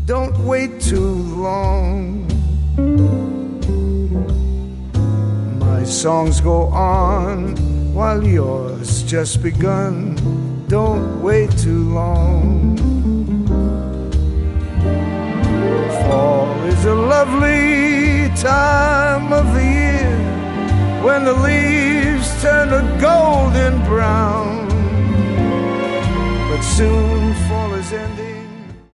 don't wait too long. My songs go on while yours just begun. Don't wait too long. Fall is a lovely time of the year when the leaves turn a golden brown. But soon fall is ending.